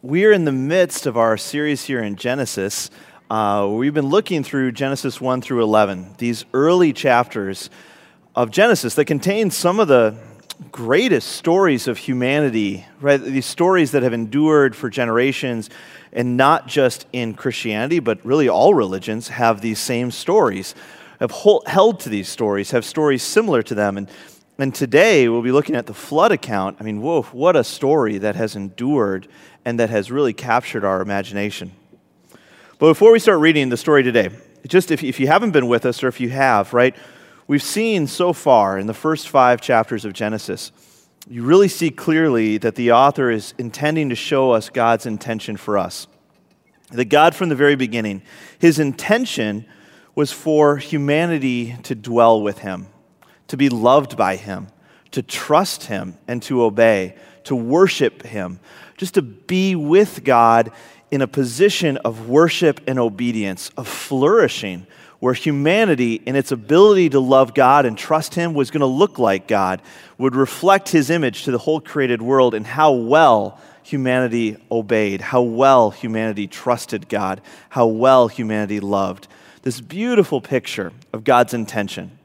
We are in the midst of our series here in Genesis. We've been looking through Genesis 1 through 11, these early chapters of Genesis that contain some of the greatest stories of humanity, right? These stories that have endured for generations, and not just in Christianity, but really all religions have these same stories, have held to these stories, have stories similar to them. And today we'll be looking at the flood account. I mean, whoa, what a story that has endured and that has really captured our imagination. But before we start reading the story today, just if you haven't been with us, or if you have, right, we've seen so far in the first 5 chapters of Genesis, you really see clearly that the author is intending to show us God's intention for us. That God, from the very beginning, his intention was for humanity to dwell with him, to be loved by him, to trust him and to obey, to worship him, just to be with God in a position of worship and obedience, of flourishing, where humanity, in its ability to love God and trust him, was going to look like God, would reflect his image to the whole created world, and how well humanity obeyed, how well humanity trusted God, how well humanity loved. This beautiful picture of God's intention.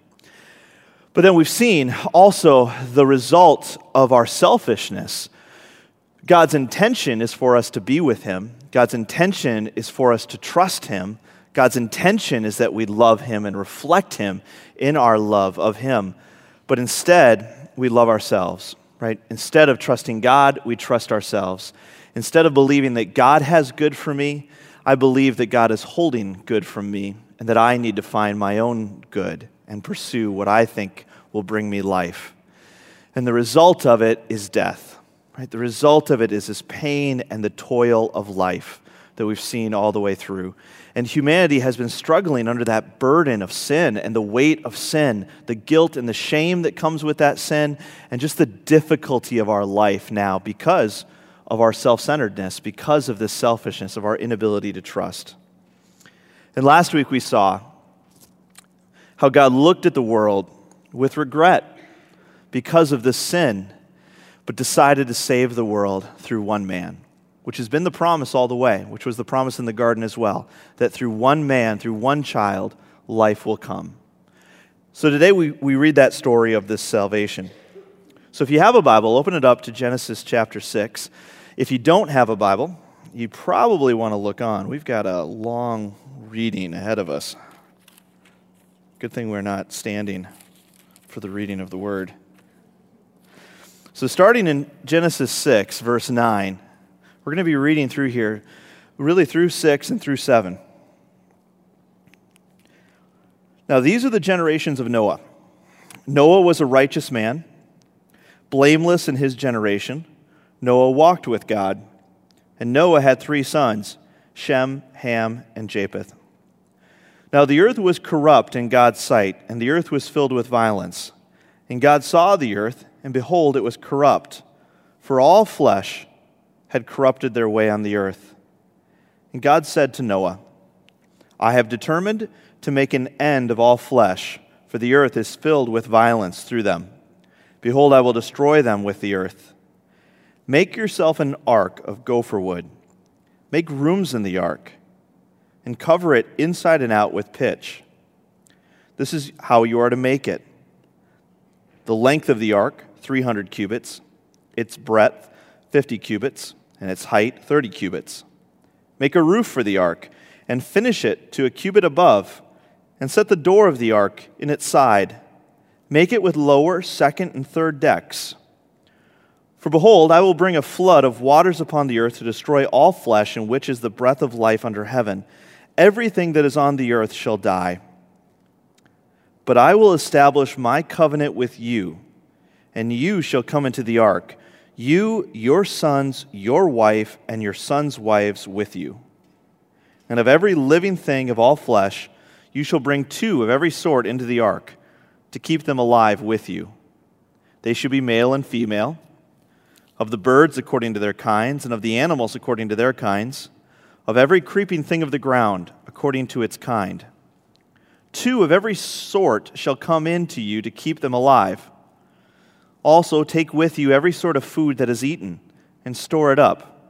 But then we've seen also the result of our selfishness. God's intention is for us to be with him. God's intention is for us to trust him. God's intention is that we love him and reflect him in our love of him. But instead, we love ourselves, right? Instead of trusting God, we trust ourselves. Instead of believing that God has good for me, I believe that God is holding good from me and that I need to find my own good and pursue what I think will bring me life. And the result of it is death, right? The result of it is this pain and the toil of life that we've seen all the way through. And humanity has been struggling under that burden of sin and the weight of sin, the guilt and the shame that comes with that sin, and just the difficulty of our life now because of our self-centeredness, because of this selfishness, of our inability to trust. And last week we saw how God looked at the world with regret because of this sin, but decided to save the world through one man, which has been the promise all the way, which was the promise in the garden as well, that through one man, through one child, life will come. So today we read that story of this salvation. So if you have a Bible, open it up to Genesis chapter 6. If you don't have a Bible, you probably want to look on. We've got a long reading ahead of us. Good thing we're not standing for the reading of the word. So starting in Genesis 6, verse 9, we're going to be reading through here, really through 6 and through 7. Now these are the generations of Noah. Noah was a righteous man, blameless in his generation. Noah walked with God, and Noah had 3 sons, Shem, Ham, and Japheth. Now the earth was corrupt in God's sight, and the earth was filled with violence. And God saw the earth, and behold, it was corrupt, for all flesh had corrupted their way on the earth. And God said to Noah, I have determined to make an end of all flesh, for the earth is filled with violence through them. Behold, I will destroy them with the earth. Make yourself an ark of gopher wood. Make rooms in the ark, and cover it inside and out with pitch. This is how you are to make it. The length of the ark, 300 cubits, its breadth, 50 cubits, and its height, 30 cubits. Make a roof for the ark, and finish it to a cubit above, and set the door of the ark in its side. Make it with lower, second, and third decks. For behold, I will bring a flood of waters upon the earth to destroy all flesh, in which is the breath of life under heaven. Everything that is on the earth shall die. But I will establish my covenant with you, and you shall come into the ark, you, your sons, your wife, and your sons' wives with you. And of every living thing of all flesh, you shall bring 2 of every sort into the ark, to keep them alive with you. They should be male and female, of the birds according to their kinds, and of the animals according to their kinds, of every creeping thing of the ground according to its kind. 2 of every sort shall come in to you to keep them alive. Also take with you every sort of food that is eaten, and store it up.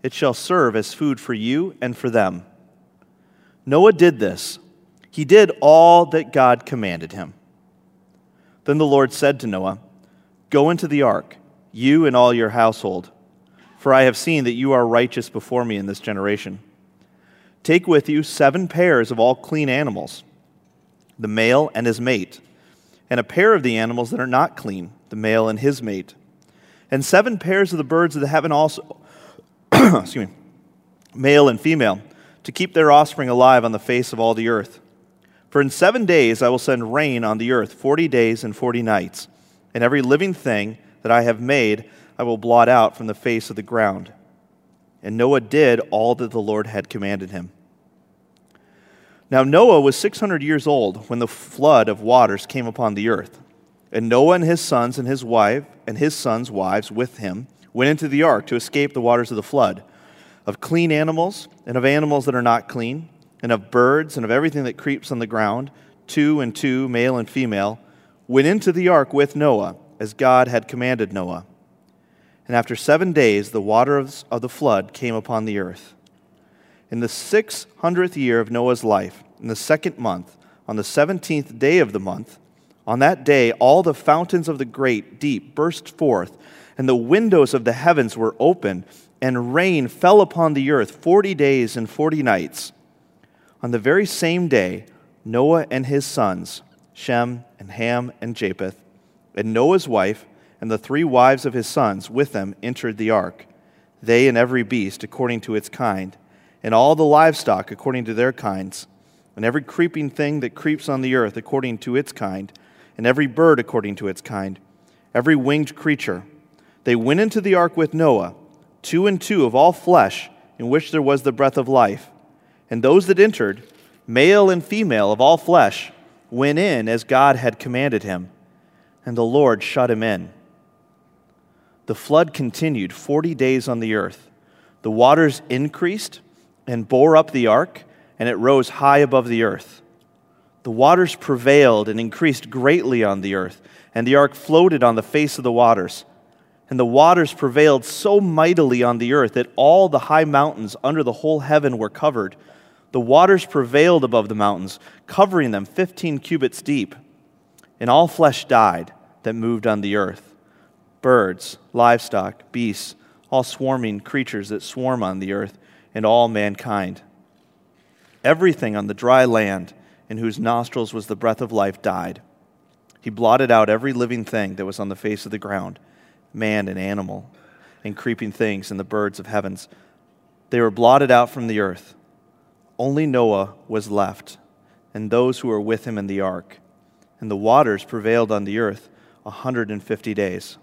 It shall serve as food for you and for them." Noah did this. He did all that God commanded him. Then the Lord said to Noah, "Go into the ark, you and all your household, for I have seen that you are righteous before me in this generation. Take with you 7 pairs of all clean animals, the male and his mate, and a pair of the animals that are not clean, the male and his mate, and 7 pairs of the birds of the heaven also, excuse me, male and female, to keep their offspring alive on the face of all the earth. For in 7 days I will send rain on the earth, 40 days and 40 nights, and every living thing that I have made I will blot out from the face of the ground." And Noah did all that the Lord had commanded him. Now Noah was 600 years old when the flood of waters came upon the earth. And Noah and his sons and his wife and his sons' wives with him went into the ark to escape the waters of the flood, of clean animals and of animals that are not clean, and of birds and of everything that creeps on the ground, 2 and 2, male and female, went into the ark with Noah, as God had commanded Noah. And after 7 days the waters of the flood came upon the earth. In the 600th year of Noah's life, in the 2nd month, on the 17th day of the month, on that day all the fountains of the great deep burst forth, and the windows of the heavens were opened, and rain fell upon the earth 40 days and 40 nights. On the very same day, Noah and his sons, Shem and Ham and Japheth, and Noah's wife, and the 3 wives of his sons with them entered the ark, they and every beast according to its kind, and all the livestock according to their kinds, and every creeping thing that creeps on the earth according to its kind, and every bird according to its kind, every winged creature. They went into the ark with Noah, 2 and 2 of all flesh, in which there was the breath of life. And those that entered, male and female of all flesh, went in as God had commanded him, and the Lord shut him in. The flood continued 40 days on the earth. The waters increased and bore up the ark, and it rose high above the earth. The waters prevailed and increased greatly on the earth, and the ark floated on the face of the waters. And the waters prevailed so mightily on the earth that all the high mountains under the whole heaven were covered. The waters prevailed above the mountains, covering them 15 cubits deep. And all flesh died that moved on the earth, birds, livestock, beasts, all swarming creatures that swarm on the earth, and all mankind. Everything on the dry land in whose nostrils was the breath of life died. He blotted out every living thing that was on the face of the ground, man and animal, and creeping things and the birds of heavens. They were blotted out from the earth. Only Noah was left, and those who were with him in the ark. And the waters prevailed on the earth 150 days.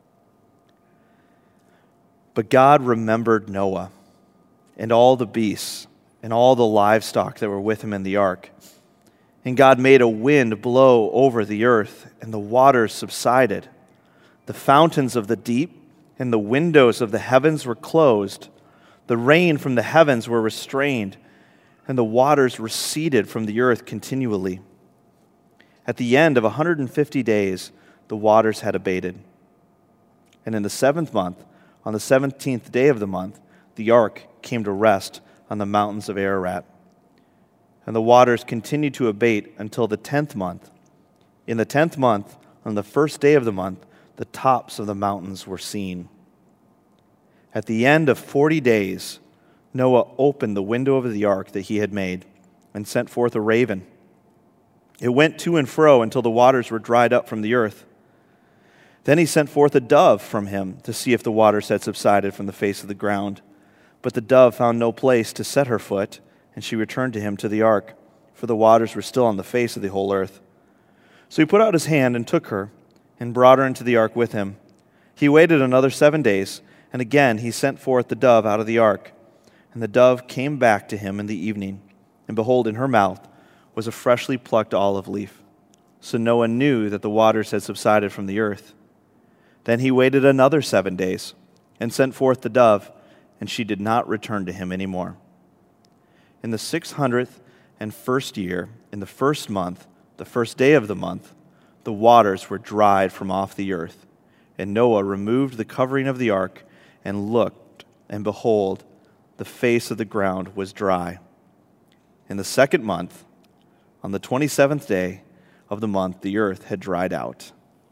But God remembered Noah, and all the beasts, and all the livestock that were with him in the ark. And God made a wind blow over the earth, and the waters subsided. The fountains of the deep and the windows of the heavens were closed. The rain from the heavens were restrained, and the waters receded from the earth continually. At the end of 150 days, the waters had abated. And in the 7th month, on the 17th day of the month, the ark came to rest on the mountains of Ararat. And the waters continued to abate until the 10th month. In the 10th month, on the 1st day of the month, the tops of the mountains were seen. At the end of 40 days, Noah opened the window of the ark that he had made and sent forth a raven. It went to and fro until the waters were dried up from the earth. Then he sent forth a dove from him to see if the waters had subsided from the face of the ground. But the dove found no place to set her foot, and she returned to him to the ark, for the waters were still on the face of the whole earth. So he put out his hand and took her, and brought her into the ark with him. He waited another 7 days, and again he sent forth the dove out of the ark. And the dove came back to him in the evening, and behold, in her mouth was a freshly plucked olive leaf. So Noah knew that the waters had subsided from the earth. Then he waited another 7 days, and sent forth the dove, and she did not return to him any more. In the 601st year, in the 1st month, the 1st day of the month, the waters were dried from off the earth. And Noah removed the covering of the ark, and looked, and behold, the face of the ground was dry. In the second month, on the 27th day of the month, the earth had dried out.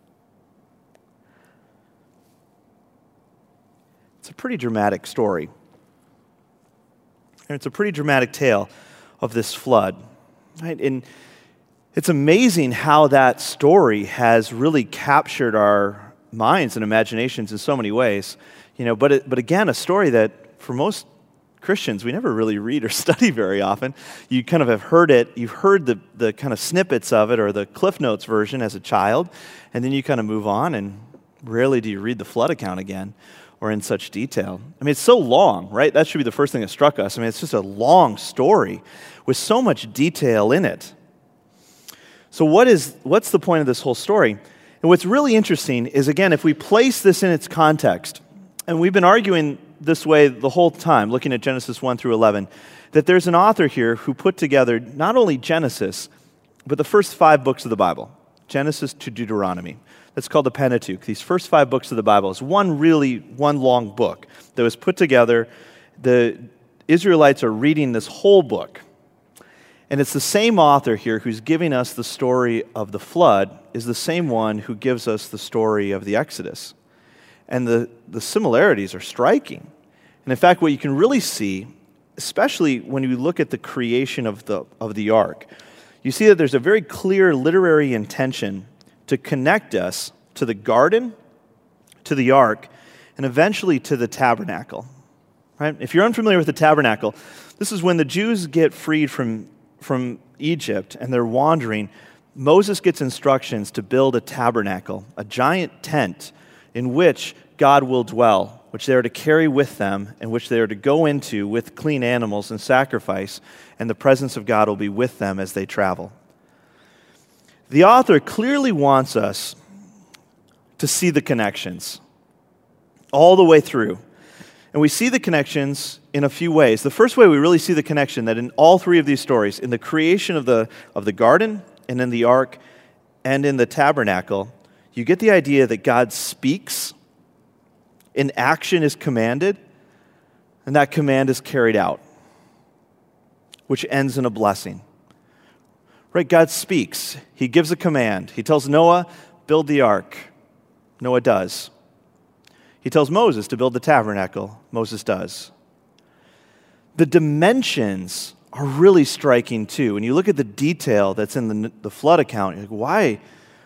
It's a pretty dramatic story. And it's a pretty dramatic tale of this flood. Right? And it's amazing how that story has really captured our minds and imaginations in so many ways. But again, a story that for most Christians, we never really read or study very often. You kind of have heard it, you've heard the kind of snippets of it or the Cliff Notes version as a child, and then you kind of move on, and rarely do you read the flood account again or in such detail. I mean, it's so long, right? That should be the first thing that struck us. I mean, it's just a long story with so much detail in it. So what's the point of this whole story? And what's really interesting is, again, if we place this in its context, and we've been arguing this way the whole time, looking at Genesis 1 through 11, that there's an author here who put together not only Genesis, but the first 5 books of the Bible, Genesis to Deuteronomy. That's called the Pentateuch. These first 5 books of the Bible is one long book that was put together. The Israelites are reading this whole book. And it's the same author here who's giving us the story of the flood is the same one who gives us the story of the Exodus. And the similarities are striking. And in fact, what you can really see, especially when you look at the creation of the ark, you see that there's a very clear literary intention to connect us to the garden, to the ark, and eventually to the tabernacle. Right? If you're unfamiliar with the tabernacle, this is when the Jews get freed from Egypt and they're wandering. Moses gets instructions to build a tabernacle, a giant tent in which God will dwell, which they are to carry with them, and which they are to go into with clean animals and sacrifice, and the presence of God will be with them as they travel. The author clearly wants us to see the connections all the way through. And we see the connections in a few ways. The first way we really see the connection, that in all 3 of these stories, in the creation of the garden, and in the ark, and in the tabernacle, you get the idea that God speaks, and action is commanded, and that command is carried out, which ends in a blessing. Right? God speaks. He gives a command. He tells Noah, build the ark. Noah does. He tells Moses to build the tabernacle. Moses does. The dimensions are really striking too. When you look at the detail that's in the flood account, you're like,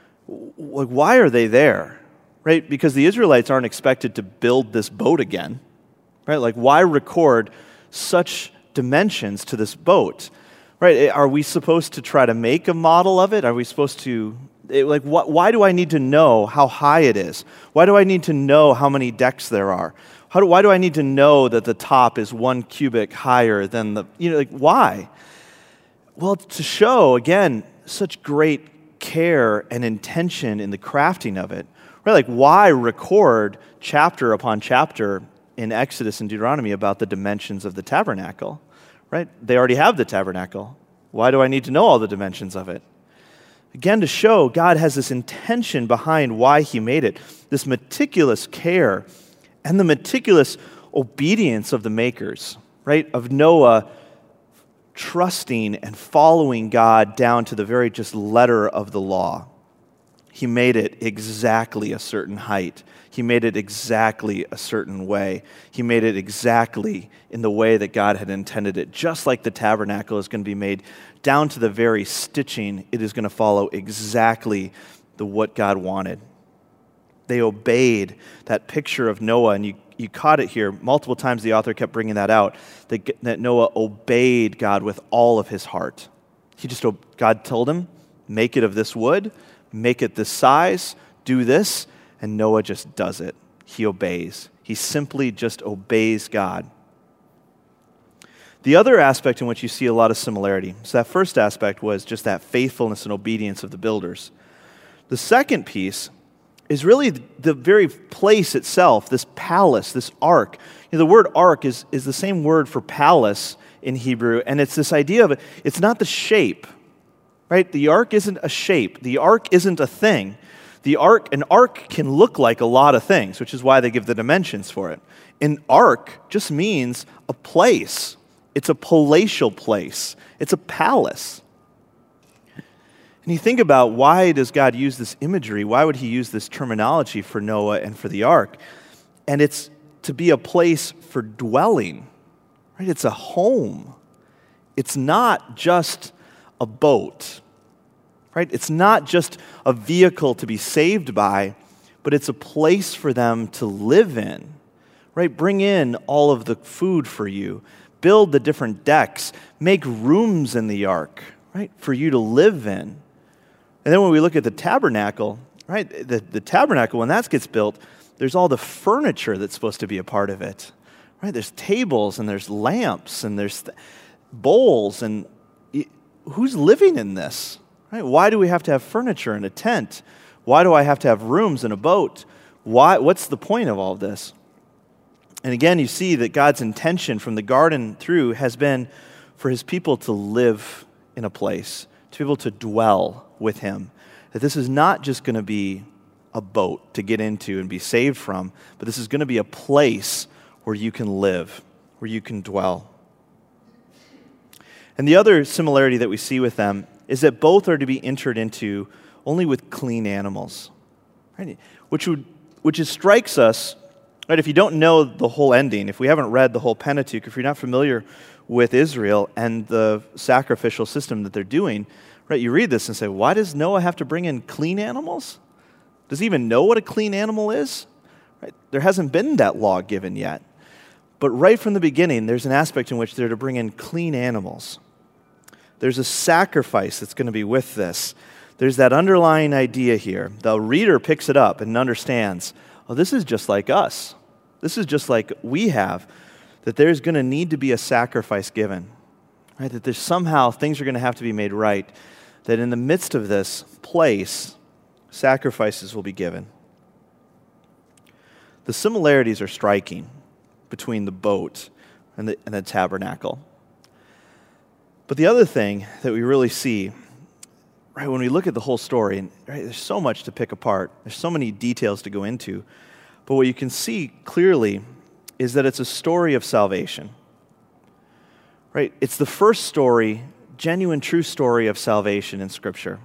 why are they there? Right? Because the Israelites aren't expected to build this boat again. Right? Like, why record such dimensions to this boat? Right? Are we supposed to try to make a model of it? Are we supposed to, why do I need to know how high it is? Why do I need to know how many decks there are? Why do I need to know that the top is 1 cubit higher than why? Well, to show, again, such great care and intention in the crafting of it. Right? Like, why record chapter upon chapter in Exodus and Deuteronomy about the dimensions of the tabernacle? Right? They already have the tabernacle. Why do I need to know all the dimensions of it? Again, to show God has this intention behind why he made it, this meticulous care and the meticulous obedience of the makers, right? Of Noah trusting and following God down to the very just letter of the law. He made it exactly a certain height. He made it exactly a certain way. He made it exactly in the way that God had intended it. Just like the tabernacle is going to be made down to the very stitching, it is going to follow exactly what God wanted. They obeyed that picture of Noah, and you caught it here. Multiple times the author kept bringing that out, that Noah obeyed God with all of his heart. God told him, make it of this wood, make it this size, do this, and Noah just does it. He obeys. He simply just obeys God. The other aspect in which you see a lot of similarity, so that first aspect was just that faithfulness and obedience of the builders. The second piece is really the very place itself, this palace, this ark. The word ark is the same word for palace in Hebrew, and it's this idea of it's not the shape, right? The ark isn't a shape. The ark isn't a thing. An ark can look like a lot of things, which is why they give the dimensions for it. An ark just means a place. It's a palatial place. It's a palace. And you think about, why does God use this imagery? Why would he use this terminology for Noah and for the ark? And it's to be a place for dwelling, right? It's a home. It's not just a boat, right? It's not just a vehicle to be saved by, but it's a place for them to live in, right? Bring in all of the food for you, build the different decks, make rooms in the ark, right, for you to live in. And then when we look at the tabernacle, right, the tabernacle, when that gets built, there's all the furniture that's supposed to be a part of it, right? There's tables and there's lamps and there's bowls, and who's living in this, right? Why do we have to have furniture and a tent? Why do I have to have rooms and a boat? What's the point of all of this? And again, you see that God's intention from the garden through has been for his people to live in a place, to be able to dwell with him. That this is not just going to be a boat to get into and be saved from, but this is going to be a place where you can live, where you can dwell. And the other similarity that we see with them is that both are to be entered into only with clean animals, right? Which strikes us, right? If you don't know the whole ending, if we haven't read the whole Pentateuch, if you're not familiar with Israel and the sacrificial system that they're doing, right? You read this and say, why does Noah have to bring in clean animals? Does he even know what a clean animal is? Right? There hasn't been that law given yet. But right from the beginning, there's an aspect in which they're to bring in clean animals. There's a sacrifice that's going to be with this. There's that underlying idea here. The reader picks it up and understands, oh, this is just like us. This is just like we have, that there's going to need to be a sacrifice given, right? That there's somehow things are going to have to be made right, that in the midst of this place, sacrifices will be given. The similarities are striking between the boat and the tabernacle. But the other thing that we really see, right, when we look at the whole story, and right, there's so much to pick apart, there's so many details to go into, but what you can see clearly is that it's a story of salvation. Right? It's the first story, genuine, true story of salvation in Scripture.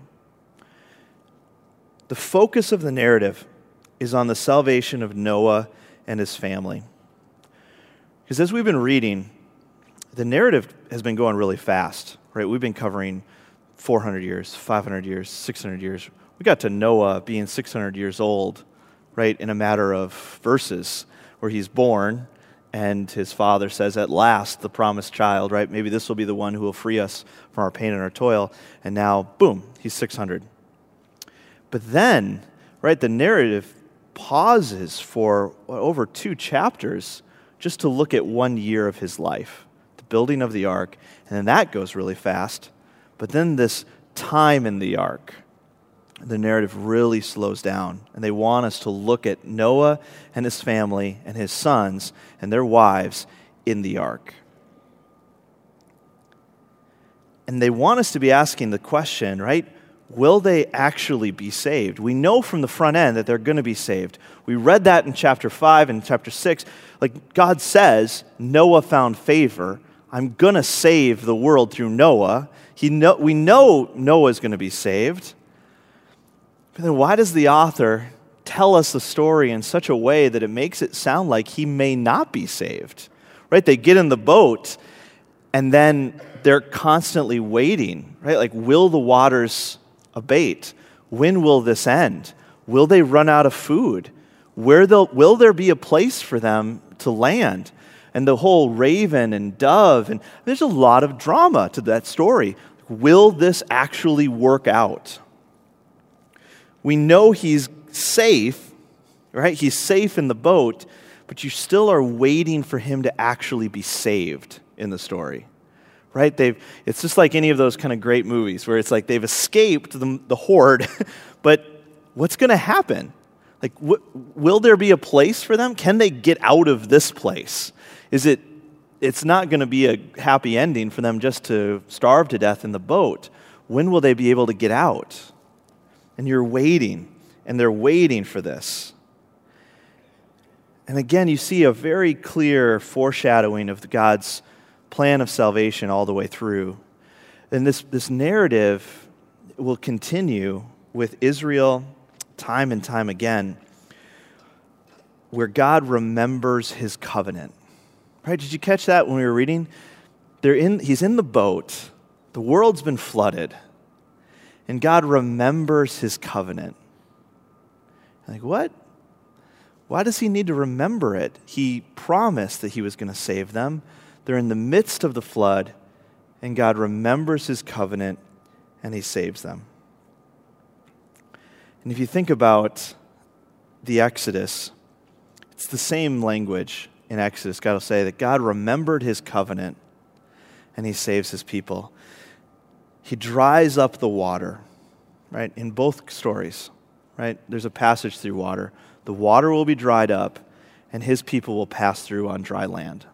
The focus of the narrative is on the salvation of Noah and his family. Because as we've been reading, the narrative has been going really fast, right? We've been covering 400 years, 500 years, 600 years. We got to Noah being 600 years old, right, in a matter of verses, where he's born and his father says, at last, the promised child, right? Maybe this will be the one who will free us from our pain and our toil. And now, boom, he's 600. But then, right, the narrative pauses for over 2 chapters just to look at 1 year of his life, the building of the ark, and then that goes really fast. But then this time in the ark, the narrative really slows down, and they want us to look at Noah and his family and his sons and their wives in the ark. And they want us to be asking the question, right? Will they actually be saved? We know from the front end that they're going to be saved. We read that in chapter 5 and chapter 6. Like God says, Noah found favor. I'm going to save the world through Noah. We know Noah's going to be saved. But then why does the author tell us the story in such a way that it makes it sound like he may not be saved? Right? They get in the boat, and then they're constantly waiting, right? Like, will the waters abate? When will this end? Will they run out of food? Will there be a place for them to land? And the whole raven and dove, and there's a lot of drama to that story. Will this actually work out? We know he's safe, right? He's safe in the boat, but you still are waiting for him to actually be saved in the story, right? It's just like any of those kind of great movies where it's like they've escaped the horde, but what's going to happen? Like, will there be a place for them? Can they get out of this place? It's not going to be a happy ending for them just to starve to death in the boat. When will they be able to get out? And you're waiting, and they're waiting for this. And again, you see a very clear foreshadowing of God's plan of salvation all the way through. And this narrative will continue with Israel time and time again, where God remembers his covenant. Right? Did you catch that when we were reading? He's in the boat. The world's been flooded. And God remembers his covenant. Like, what? Why does he need to remember it? He promised that he was going to save them. They're in the midst of the flood, and God remembers his covenant, and he saves them. And if you think about the Exodus, it's the same language in Exodus. God will say that God remembered his covenant, and he saves his people. He dries up the water, right? In both stories, right? There's a passage through water. The water will be dried up, and his people will pass through on dry land.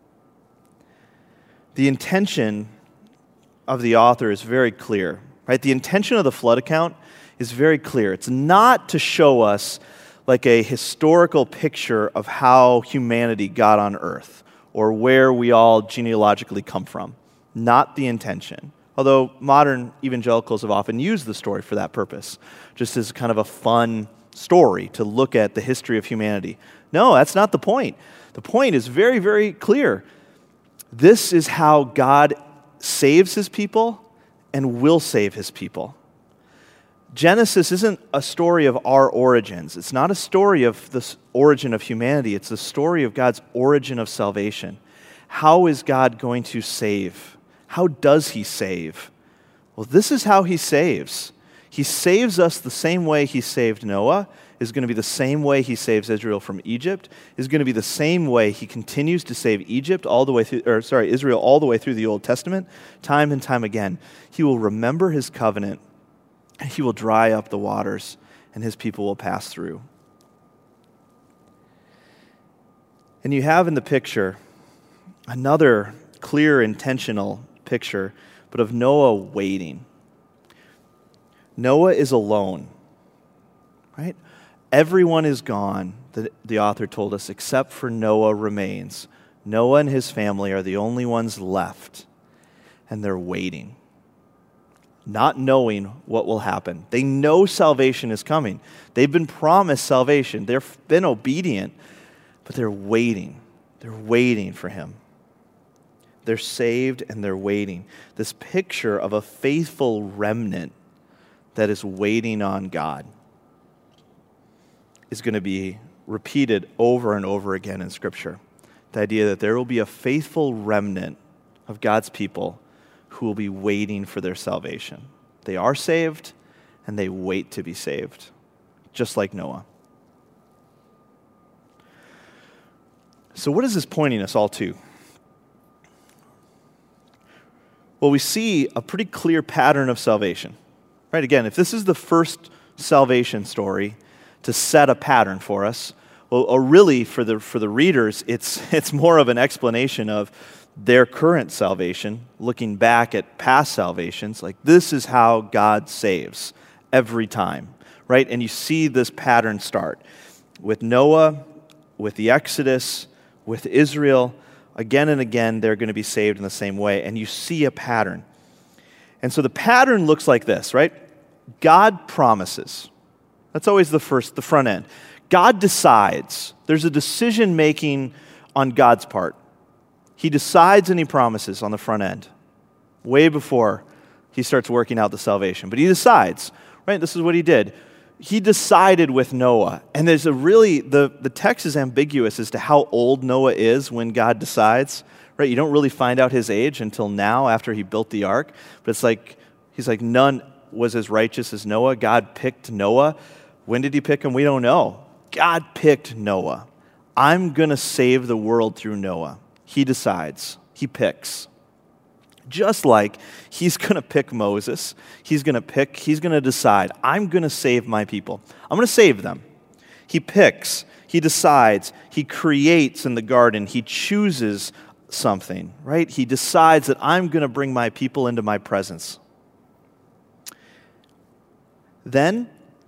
The intention of the author is very clear, right? The intention of the flood account is very clear. It's not to show us like a historical picture of how humanity got on earth or where we all genealogically come from. Not the intention. Although modern evangelicals have often used the story for that purpose, just as kind of a fun story to look at the history of humanity. No, that's not the point. The point is very, very clear. This is how God saves his people and will save his people. Genesis isn't a story of our origins. It's not a story of the origin of humanity. It's the story of God's origin of salvation. How is God going to save? How does he save? Well, this is how he saves. He saves us the same way he saved Noah, is going to be the same way he saves Israel from Egypt, is going to be the same way he continues to save Israel all the way through the Old Testament, time and time again. He will remember his covenant, and he will dry up the waters, and his people will pass through. And you have in the picture another clear, intentional picture, but of Noah waiting. Noah is alone, right? Everyone is gone, the author told us, except for Noah remains. Noah and his family are the only ones left, and they're waiting, not knowing what will happen. They know salvation is coming. They've been promised salvation. They've been obedient, but they're waiting. They're waiting for him. They're saved and they're waiting. This picture of a faithful remnant that is waiting on God is going to be repeated over and over again in Scripture. The idea that there will be a faithful remnant of God's people who will be waiting for their salvation. They are saved and they wait to be saved, just like Noah. So what is this pointing us all to? Well, we see a pretty clear pattern of salvation. Right? Again, if this is the first salvation story to set a pattern for us, well, really for the readers, it's more of an explanation of their current salvation, looking back at past salvations. Like, this is how God saves every time, right? And you see this pattern start with Noah, with the Exodus, with Israel. Again and again, they're going to be saved in the same way, and you see a pattern. And so the pattern looks like this, right? God promises. That's always the front end. God decides. There's a decision making on God's part. He decides and he promises on the front end, way before he starts working out the salvation. But he decides, right? This is what he did. He decided with Noah. And there's the text is ambiguous as to how old Noah is when God decides, right? You don't really find out his age until now after he built the ark. But it's like, he's like, none was as righteous as Noah. God picked Noah. When did he pick him? We don't know. God picked Noah. I'm going to save the world through Noah. He decides. He picks. Just like he's going to pick Moses. He's going to decide, I'm going to save my people. I'm going to save them. He picks. He decides. He creates in the garden. He chooses something, right? He decides that I'm going to bring my people into my presence. Then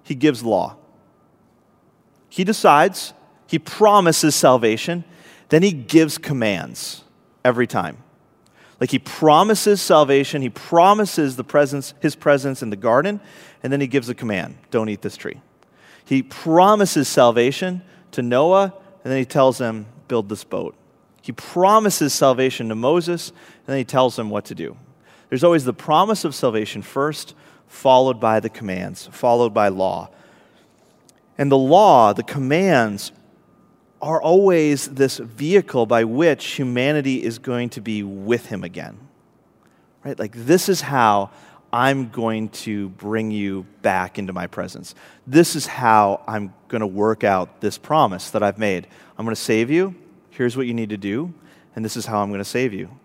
he gives law. He decides, he promises salvation, then he gives commands every time. Like he promises salvation, he promises his presence in the garden, and then he gives a command, don't eat this tree. He promises salvation to Noah, and then he tells him, build this boat. He promises salvation to Moses, and then he tells him what to do. There's always the promise of salvation first, followed by the commands, followed by law. And the law, the commands, are always this vehicle by which humanity is going to be with him again. Right? Like, this is how I'm going to bring you back into my presence. This is how I'm going to work out this promise that I've made. I'm going to save you. Here's what you need to do. And this is how I'm going to save you.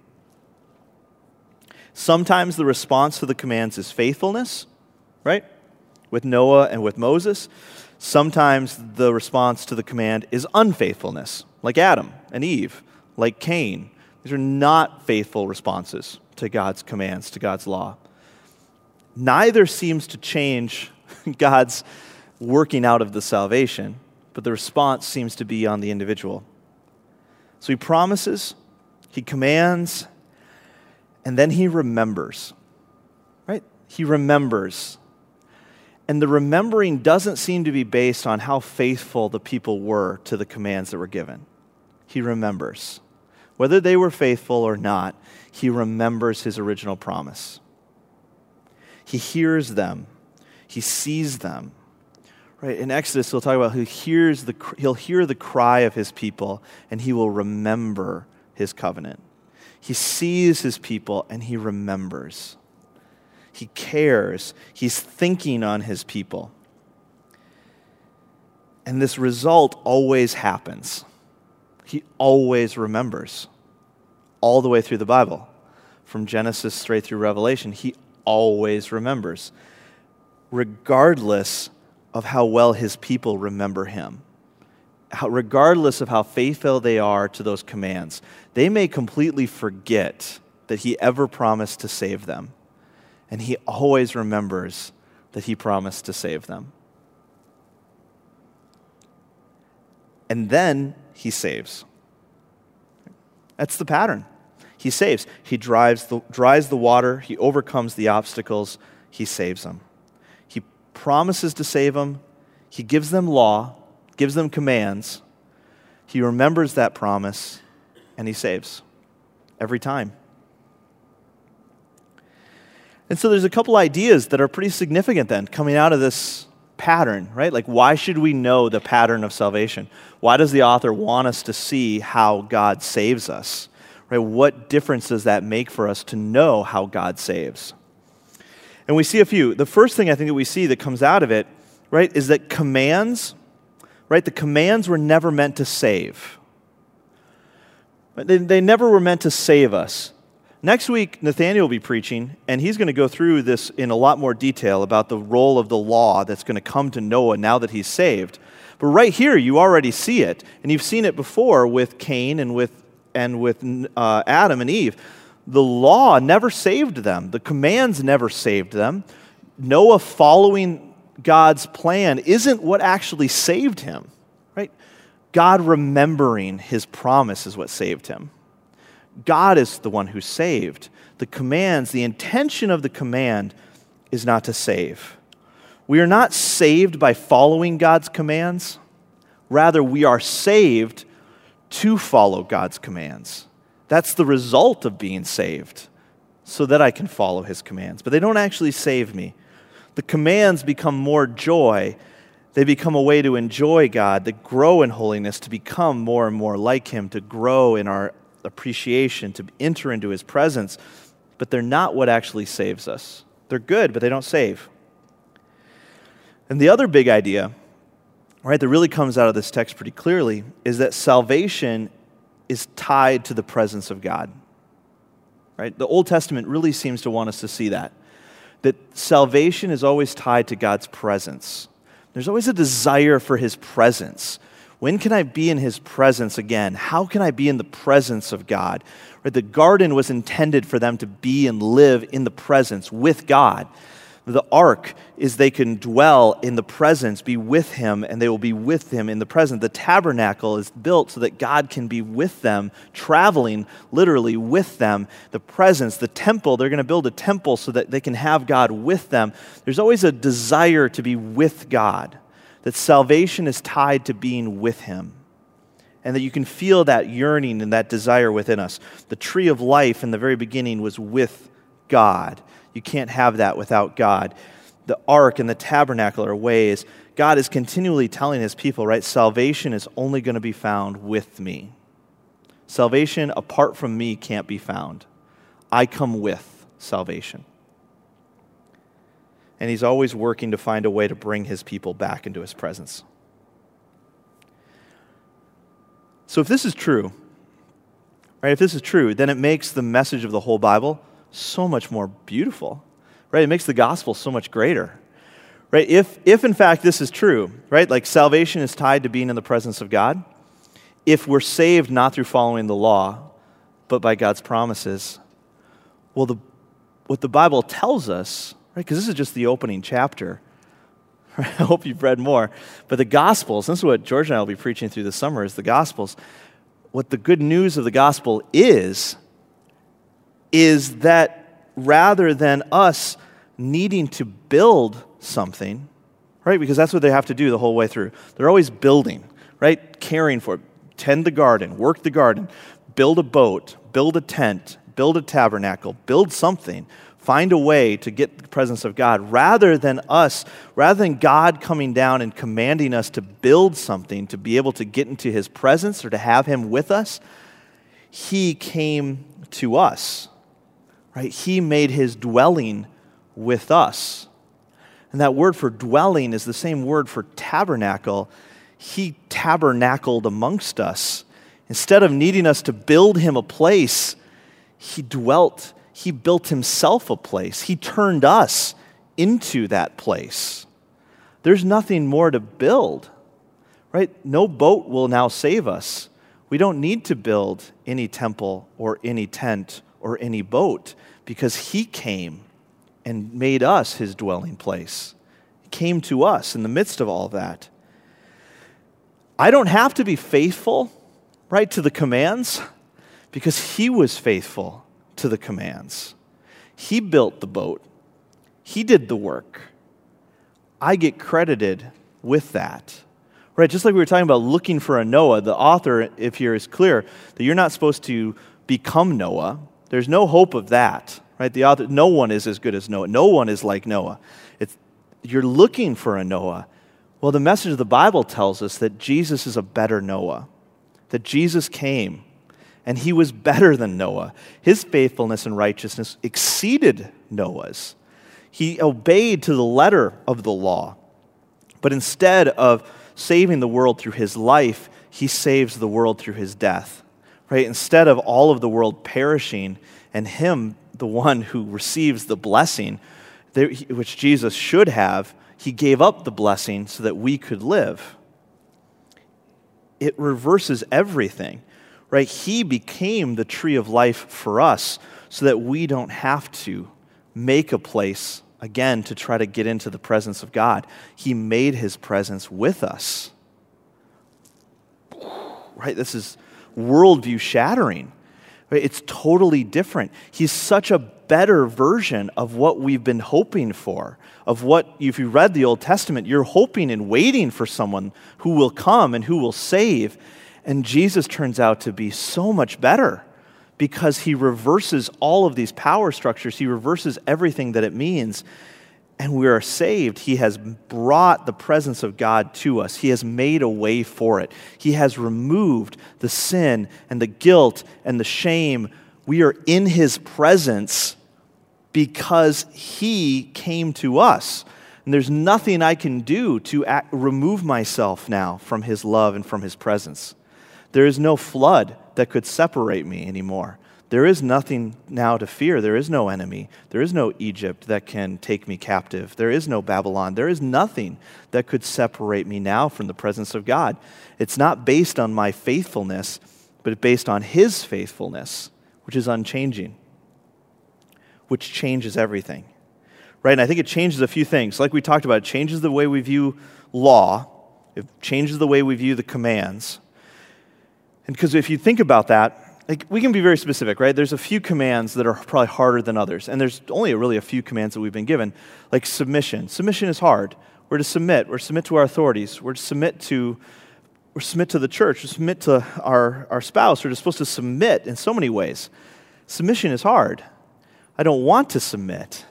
Sometimes the response to the commands is faithfulness, right? With Noah and with Moses. Sometimes the response to the command is unfaithfulness, like Adam and Eve, like Cain. These are not faithful responses to God's commands, to God's law. Neither seems to change God's working out of the salvation, but the response seems to be on the individual. So he promises, he commands, and then he remembers, right? He remembers. And the remembering doesn't seem to be based on how faithful the people were to the commands that were given. He remembers. Whether they were faithful or not, he remembers his original promise. He hears them. He sees them. Right? In Exodus, he'll talk about he'll hear the cry of his people, and he will remember his covenant. He sees his people, and he remembers. He cares. He's thinking on his people. And this result always happens. He always remembers. All the way through the Bible. From Genesis straight through Revelation, he always remembers. Regardless of how well his people remember him. Regardless of how faithful they are to those commands. They may completely forget that he ever promised to save them. And he always remembers that he promised to save them. And then he saves. That's the pattern. He saves. He dries the water. He overcomes the obstacles. He saves them. He promises to save them. He gives them law, gives them commands. He remembers that promise, and he saves every time. And so there's a couple ideas that are pretty significant then coming out of this pattern, right? Like, why should we know the pattern of salvation? Why does the author want us to see how God saves us? Right? What difference does that make for us to know how God saves? And we see a few. The first thing I think that we see that comes out of it, right, is that commands, right? The commands were never meant to save. They never were meant to save us. Next week, Nathaniel will be preaching, and he's going to go through this in a lot more detail about the role of the law that's going to come to Noah now that he's saved. But right here, you already see it, and you've seen it before with Cain and with Adam and Eve. The law never saved them. The commands never saved them. Noah following God's plan isn't what actually saved him, right? God remembering his promise is what saved him. God is the one who saved. The commands, the intention of the command is not to save. We are not saved by following God's commands. Rather, we are saved to follow God's commands. That's the result of being saved, so that I can follow his commands. But they don't actually save me. The commands become more joy. They become a way to enjoy God, to grow in holiness, to become more and more like him, to grow in our appreciation, to enter into his presence, but they're not what actually saves us. They're good, but they don't save. And the other big idea, right, that really comes out of this text pretty clearly is that salvation is tied to the presence of God. Right? The Old Testament really seems to want us to see that salvation is always tied to God's presence. There's always a desire for his presence. When can I be in his presence again? How can I be in the presence of God? Right? The garden was intended for them to be and live in the presence with God. The ark is they can dwell in the presence, be with him, and they will be with him in the presence. The tabernacle is built so that God can be with them, traveling literally with them. The presence, the temple, they're going to build a temple so that they can have God with them. There's always a desire to be with God, that salvation is tied to being with him, and that you can feel that yearning and that desire within us. The tree of life in the very beginning was with God. You can't have that without God. The ark and the tabernacle are ways God is continually telling his people, right? Salvation is only going to be found with me. Salvation apart from me can't be found. I come with salvation. And he's always working to find a way to bring his people back into his presence. So if this is true, right, if this is true, then it makes the message of the whole Bible so much more beautiful, right? It makes the gospel so much greater, right? If in fact this is true, right? Like salvation is tied to being in the presence of God. If we're saved not through following the law, but by God's promises, well, what the Bible tells us, right? Because this is just the opening chapter. Right? I hope you've read more. But the Gospels, this is what George and I will be preaching through the summer, is the Gospels. What the good news of the gospel is that rather than us needing to build something, right? Because that's what they have to do the whole way through. They're always building, right? Caring for it. Tend the garden, work the garden, build a boat, build a tent, build a tabernacle, build something. Find a way to get the presence of God. Rather than God coming down and commanding us to build something to be able to get into his presence or to have him with us, he came to us. Right? He made his dwelling with us. And that word for dwelling is the same word for tabernacle. He tabernacled amongst us. Instead of needing us to build him a place, he built himself a place. He turned us into that place. There's nothing more to build, right? No boat will now save us. We don't need to build any temple or any tent or any boat, because he came and made us his dwelling place. He came to us in the midst of all that. I don't have to be faithful, right, to the commands, because he was faithful to the commands. He built the boat. He did the work. I get credited with that. Right, just like we were talking about looking for a Noah, the author, if here, is clear that you're not supposed to become Noah. There's no hope of that, right? The author, no one is as good as Noah. No one is like Noah. You're looking for a Noah. Well, the message of the Bible tells us that Jesus is a better Noah, that Jesus came, and he was better than Noah. His faithfulness and righteousness exceeded Noah's. He obeyed to the letter of the law, but instead of saving the world through his life, he saves the world through his death. Right? Instead of all of the world perishing and him, the one who receives the blessing, which Jesus should have, he gave up the blessing so that we could live. It reverses everything. Right? He became the tree of life for us so that we don't have to make a place again to try to get into the presence of God. He made his presence with us. Right? This is worldview shattering. Right? It's totally different. He's such a better version of what we've been hoping for, of what, if you read the Old Testament, you're hoping and waiting for someone who will come and who will save. And Jesus turns out to be so much better because he reverses all of these power structures. He reverses everything that it means. And we are saved. He has brought the presence of God to us. He has made a way for it. He has removed the sin and the guilt and the shame. We are in his presence because he came to us. And there's nothing I can do to remove myself now from his love and from his presence. There is no flood that could separate me anymore. There is nothing now to fear. There is no enemy. There is no Egypt that can take me captive. There is no Babylon. There is nothing that could separate me now from the presence of God. It's not based on my faithfulness, but it's based on his faithfulness, which is unchanging, which changes everything. right? And I think it changes a few things. Like we talked about, it changes the way we view law. It changes the way we view the commands. And because if you think about that, like we can be very specific, right? There's a few commands that are probably harder than others. And there's only really a few commands that we've been given, like submission. Submission is hard. We're to submit. We're to submit to our authorities. We're to submit to the church. We're to submit to our spouse. We're supposed to submit in so many ways. Submission is hard. I don't want to submit.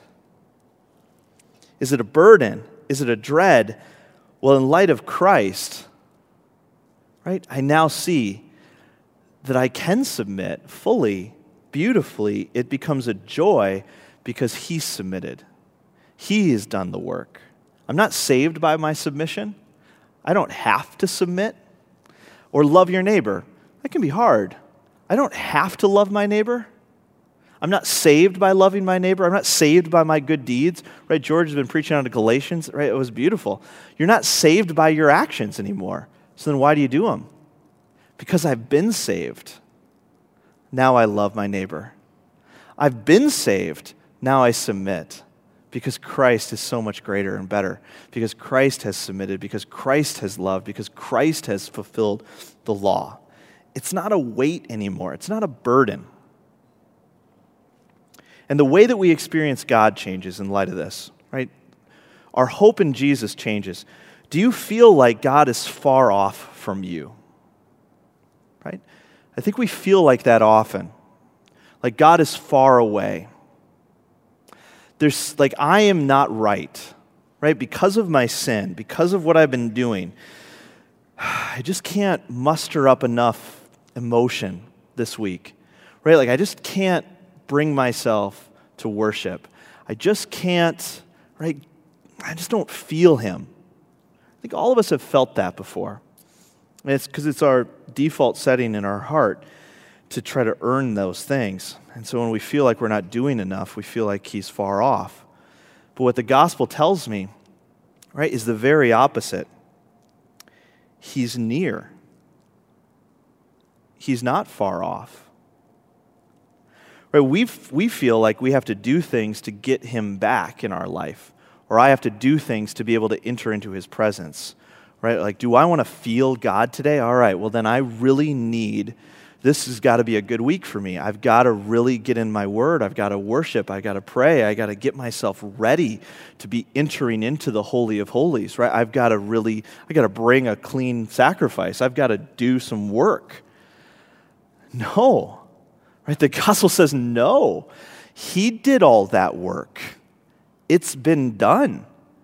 Is it a burden? Is it a dread? Well, in light of Christ, right, I now see that I can submit fully, beautifully. It becomes a joy because He submitted. He has done the work. I'm not saved by my submission. I don't have to submit. Or love your neighbor. That can be hard. I don't have to love my neighbor. I'm not saved by loving my neighbor. I'm not saved by my good deeds. Right? George has been preaching out of Galatians. Right? It was beautiful. You're not saved by your actions anymore. So then why do you do them? Because I've been saved. Now I love my neighbor. I've been saved. Now I submit. Because Christ is so much greater and better. Because Christ has submitted. Because Christ has loved. Because Christ has fulfilled the law. It's not a weight anymore. It's not a burden. And the way that we experience God changes in light of this, right? Our hope in Jesus changes. Do you feel like God is far off from you? Right? I think we feel like that often. Like God is far away. There's like, I am not right? Because of my sin, because of what I've been doing, I just can't muster up enough emotion this week. Right? Like I just can't bring myself to worship. I just can't, right? I just don't feel Him. I think all of us have felt that before. And it's because it's our default setting in our heart to try to earn those things. And so when we feel like we're not doing enough, we feel like He's far off. But what the gospel tells me, right, is the very opposite. He's near. He's not far off. Right? We feel like we have to do things to get Him back in our life, or I have to do things to be able to enter into His presence. Right? Like, do I want to feel God today? All right, well then I really need, this has got to be a good week for me. I've got to really get in my word. I've got to worship. I've got to pray. I've got to get myself ready to be entering into the Holy of Holies, right? I've got to bring a clean sacrifice. I've got to do some work. No, right? The gospel says no. He did all that work. It's been done.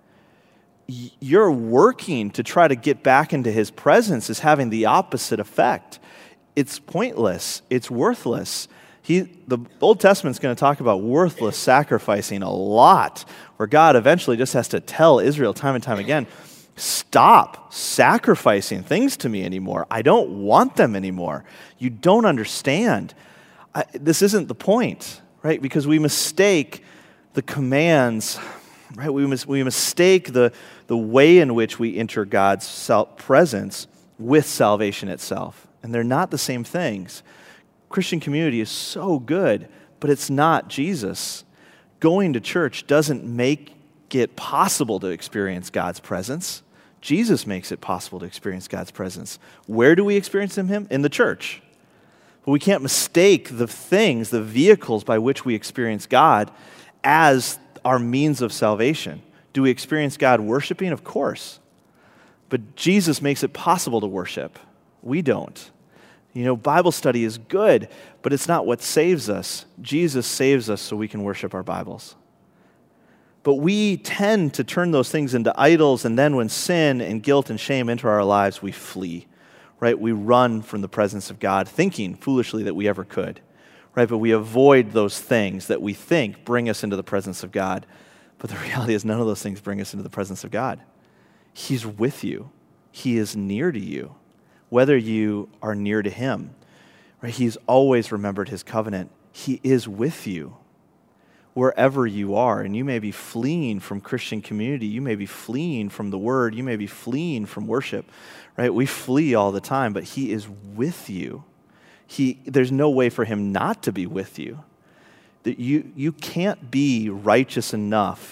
You're working to try to get back into His presence is having the opposite effect. It's pointless. It's worthless. The Old Testament's going to talk about worthless sacrificing a lot, where God eventually just has to tell Israel time and time again, stop sacrificing things to me anymore. I don't want them anymore. You don't understand. This isn't the point, right? Because we mistake the commands, right? We mistake the way in which we enter God's presence with salvation itself. And they're not the same things. Christian community is so good, but it's not Jesus. Going to church doesn't make it possible to experience God's presence. Jesus makes it possible to experience God's presence. Where do we experience Him? In the church. But we can't mistake the things, the vehicles by which we experience God as our means of salvation. Do we experience God worshiping? Of course. But Jesus makes it possible to worship. We don't. Bible study is good, but it's not what saves us. Jesus saves us so we can worship our Bibles. But we tend to turn those things into idols, and then when sin and guilt and shame enter our lives, we flee, right? We run from the presence of God, thinking foolishly that we ever could, right? But we avoid those things that we think bring us into the presence of God. But the reality is none of those things bring us into the presence of God. He's with you. He is near to you, whether you are near to Him. Right? He's always remembered His covenant. He is with you wherever you are. And you may be fleeing from Christian community. You may be fleeing from the Word. You may be fleeing from worship. Right? We flee all the time, but He is with you. There's no way for Him not to be with you. That you can't be righteous enough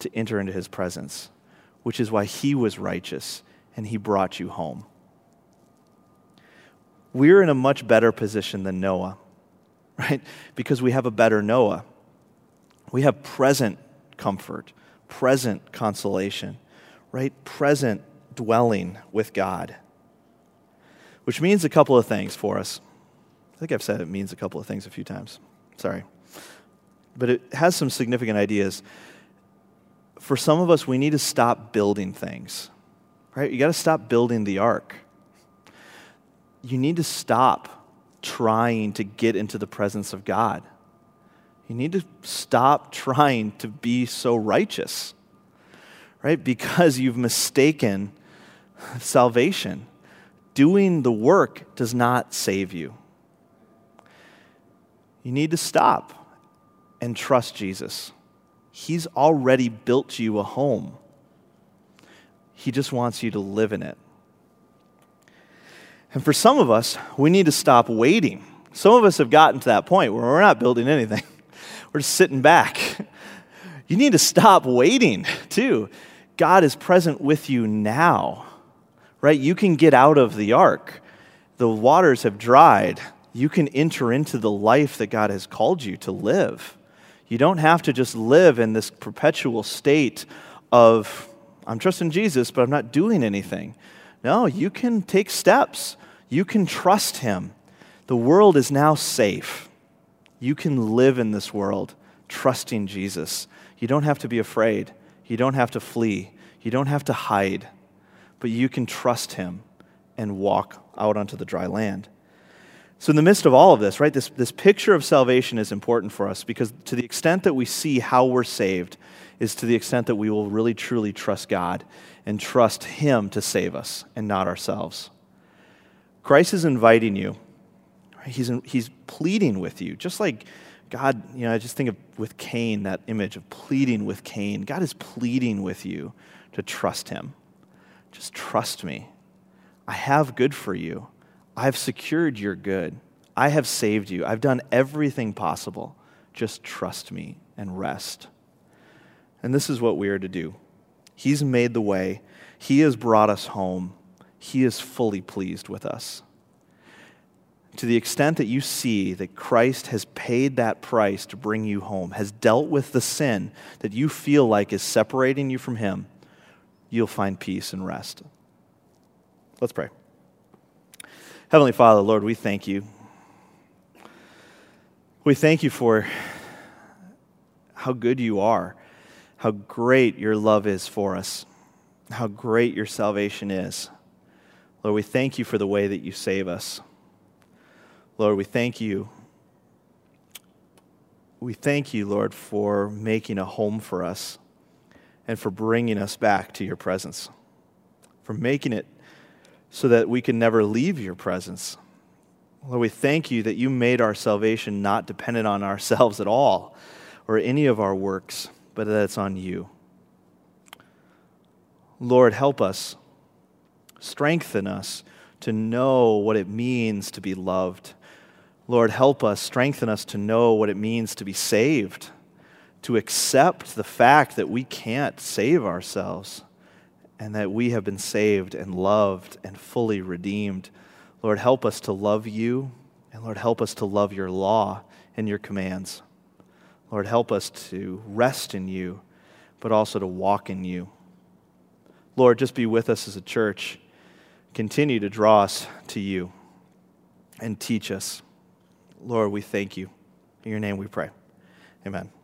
to enter into his presence, which is why he was righteous and he brought you home. We're in a much better position than Noah, right? Because we have a better Noah. We have present comfort, present consolation, right? Present dwelling with God, which means a couple of things for us. I think I've said it means a couple of things a few times. Sorry. But it has some significant ideas. For some of us, we need to stop building things, right? You got to stop building the ark. You need to stop trying to get into the presence of God. You need to stop trying to be so righteous, right? Because you've mistaken salvation. Doing the work does not save you. You need to stop and trust Jesus. He's already built you a home. He just wants you to live in it. And for some of us, we need to stop waiting. Some of us have gotten to that point where we're not building anything. We're just sitting back. You need to stop waiting, too. God is present with you now, right? You can get out of the ark. The waters have dried. You can enter into the life that God has called you to live. You don't have to just live in this perpetual state of, I'm trusting Jesus, but I'm not doing anything. No, you can take steps. You can trust him. The world is now safe. You can live in this world trusting Jesus. You don't have to be afraid. You don't have to flee. You don't have to hide. But you can trust him and walk out onto the dry land. So in the midst of all of this, right, this picture of salvation is important for us because to the extent that we see how we're saved is to the extent that we will really truly trust God and trust him to save us and not ourselves. Christ is inviting you. He's pleading with you. Just like God, I just think of with Cain, that image of pleading with Cain. God is pleading with you to trust him. Just trust me. I have good for you. I've secured your good. I have saved you. I've done everything possible. Just trust me and rest. And this is what we are to do. He's made the way. He has brought us home. He is fully pleased with us. To the extent that you see that Christ has paid that price to bring you home, has dealt with the sin that you feel like is separating you from him, you'll find peace and rest. Let's pray. Heavenly Father, Lord, we thank you. We thank you for how good you are, how great your love is for us, how great your salvation is. Lord, we thank you for the way that you save us. Lord, we thank you. We thank you, Lord, for making a home for us and for bringing us back to your presence, for making it so that we can never leave your presence. Lord, we thank you that you made our salvation not dependent on ourselves at all or any of our works, but that it's on you. Lord, help us, strengthen us to know what it means to be loved. Lord, help us, strengthen us to know what it means to be saved, to accept the fact that we can't save ourselves, and that we have been saved and loved and fully redeemed. Lord, help us to love you, and Lord, help us to love your law and your commands. Lord, help us to rest in you, but also to walk in you. Lord, just be with us as a church. Continue to draw us to you and teach us. Lord, we thank you. In your name we pray. Amen.